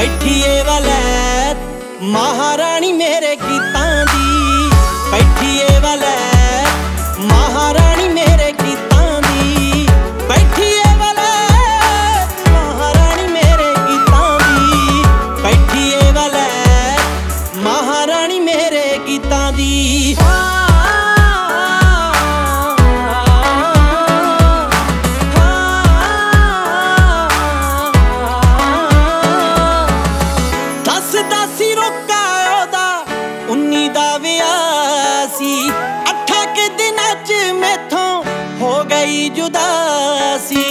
बैठी ए वलैत महारानी मेरे गीतां दी। बैठी ए वलैत महारानी मेरे गीतां दी। बैठी ए वलैत महारानी मेरे गीतां दी। बैठी ए वलैत महारानी मेरे गीतां दी। जुदासी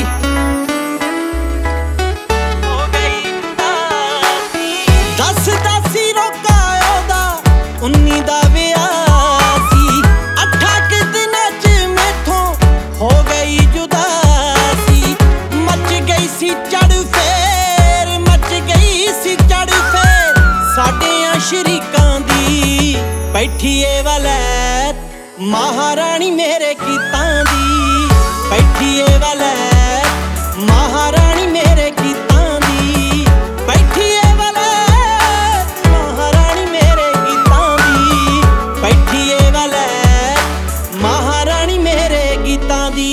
हो गई जुदासी। दस दासी रोका ओदा 19 दा विआह सी। 8 दिनां च मैथों हो गई जुदासी। मच गई सी चढ़ फेर, मच गई सी चढ़ फेर साडियां शरीकां दी। बैठी ए वलैत महारानी मेरे गीतां दी। बैठी ए वलैत महारानी मेरे गीतां दी। बैठी ए वलैत महारानी मेरे गीतां दी। बैठी ए वलैत महारानी मेरे गीतां दी।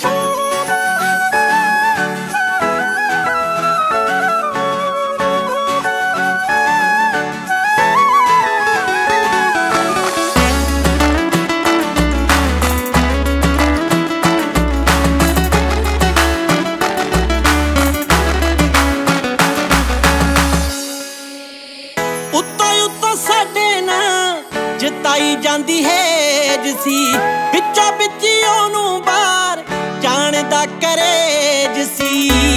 जिताई जांदी है जिसी बिचों बिच ओनू बाहर जाण दा करेज सी।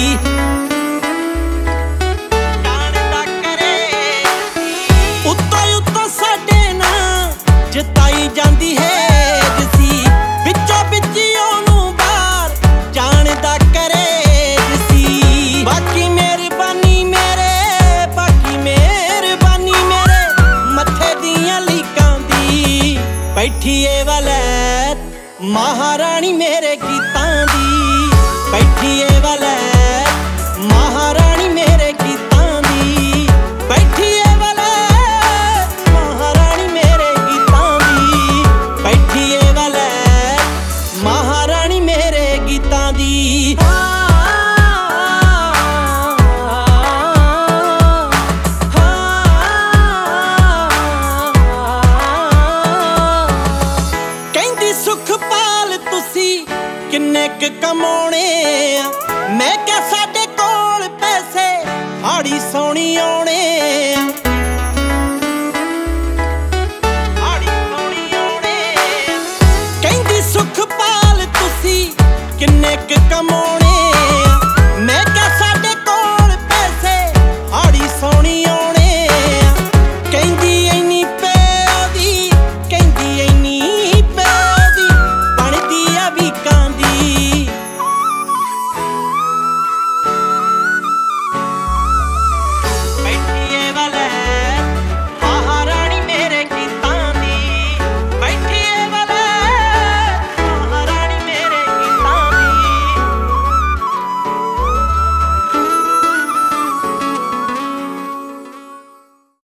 जाण दा करेज सी। उत्तों साडे ना जिताई जांदी है जिसी बिचों बिच ओनू बाहर जाण दा करेज सी। बाकी मेहरबानी मेरे, बाकी मेहरबानी मेरे मथे दियां बैठी ए वलैत महारानी मेरे गीतां दी। बैठी ए वलैत महारानी मेरे गीतां दी। बैठी ए वलैत महारानी मेरे गीतां दी। बैठी ए वलैत महारानी मेरे गीतां दी। किन्ने क कमाउणे आ मैं क्या साडे कोल पैसे हाड़ी सौनी आउणे